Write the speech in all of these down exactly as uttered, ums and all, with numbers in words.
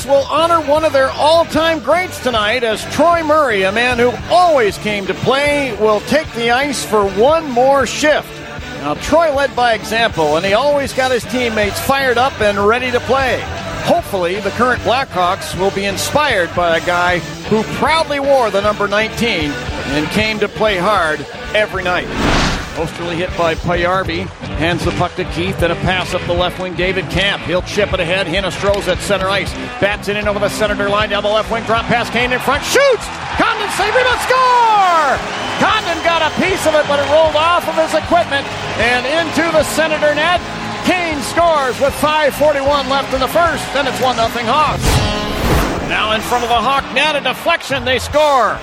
Hawks will honor one of their all-time greats tonight as Troy Murray, a man who always came to play, will take the ice for one more shift. Now, Troy led by example, and he always got his teammates fired up and ready to play. Hopefully, the current Blackhawks will be inspired by a guy who proudly wore the number nineteen and came to play hard every night. Osterley hit by Payarvi, hands the puck to Keith, then a pass up the left wing, David Camp. He'll chip it ahead, Hinostro's at center ice, bats it in over the center line, down the left wing, drop pass, Kane in front, shoots! Condon save, rebound, score! Condon got a piece of it, but it rolled off of his equipment and into the Senator net. Kane scores with five forty-one left in the first, then it's one nothing Hawks. Now in front of the Hawk net, a deflection, they score.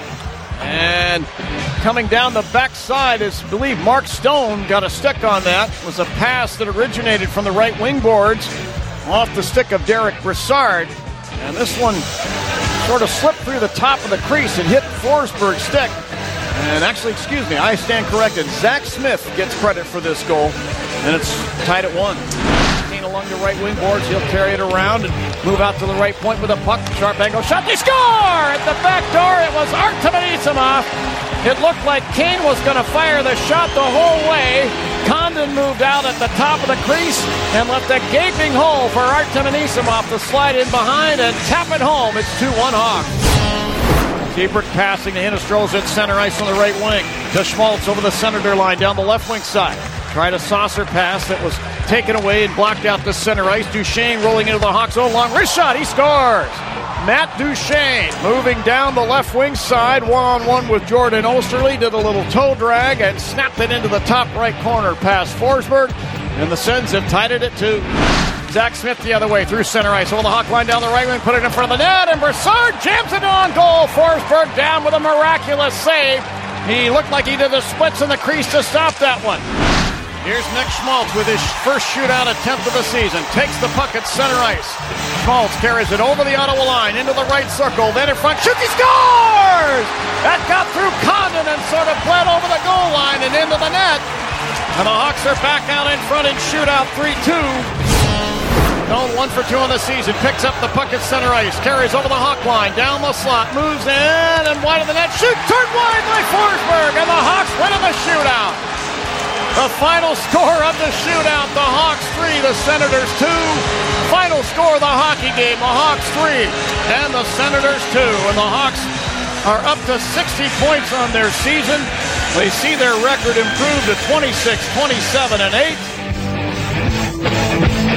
And coming down the backside is, I believe, Mark Stone got a stick on that. It was a pass that originated from the right wing boards off the stick of Derek Brassard. And this one sort of slipped through the top of the crease and hit Forsberg's stick. And actually, excuse me, I stand corrected. Zach Smith gets credit for this goal. And it's tied at one. Kane along the right wing boards. He'll carry it around and move out to the right point with a puck. Sharp angle shot. They score! At the back door, it was Artem Anisimov. It looked like Kane was going to fire the shot the whole way. Condon moved out at the top of the crease and left a gaping hole for Artem Anisimov to slide in behind and tap it home. It's two one Hawks. Seabrook passing to Hinostro's at center ice on the right wing. To Schmaltz over the Senator line down the left wing side. Tried a saucer pass that was taken away and blocked out the center ice. Duchesne rolling into the Hawks' own long wrist shot. He scores. Matt Duchesne moving down the left wing side, one-on-one with Jordan Osterley, did a little toe drag and snapped it into the top right corner past Forsberg, and the Sens have tied it at two. Zach Smith the other way through center ice, over the Hawk line down the right wing, put it in front of the net, and Brassard jams it on goal. Forsberg down with a miraculous save. He looked like he did the splits in the crease to stop that one. Here's Nick Schmaltz with his first shootout attempt of the season. Takes the puck at center ice. Schmaltz carries it over the Ottawa line into the right circle. Then in front, shoots, he scores! That got through Condon and sort of bled over the goal line and into the net. And the Hawks are back out in front in shootout three two. Known one for two on the season. Picks up the puck at center ice. Carries over the Hawk line. Down the slot. Moves in and wide of the net. Shoot! Turned wide by Forsberg. And the Hawks win in the shootout. The final score of the shootout, the Hawks three, the Senators two. Final score of the hockey game, the Hawks three and the Senators two. And the Hawks are up to sixty points on their season. They see their record improve to twenty-six, twenty-seven, and eight.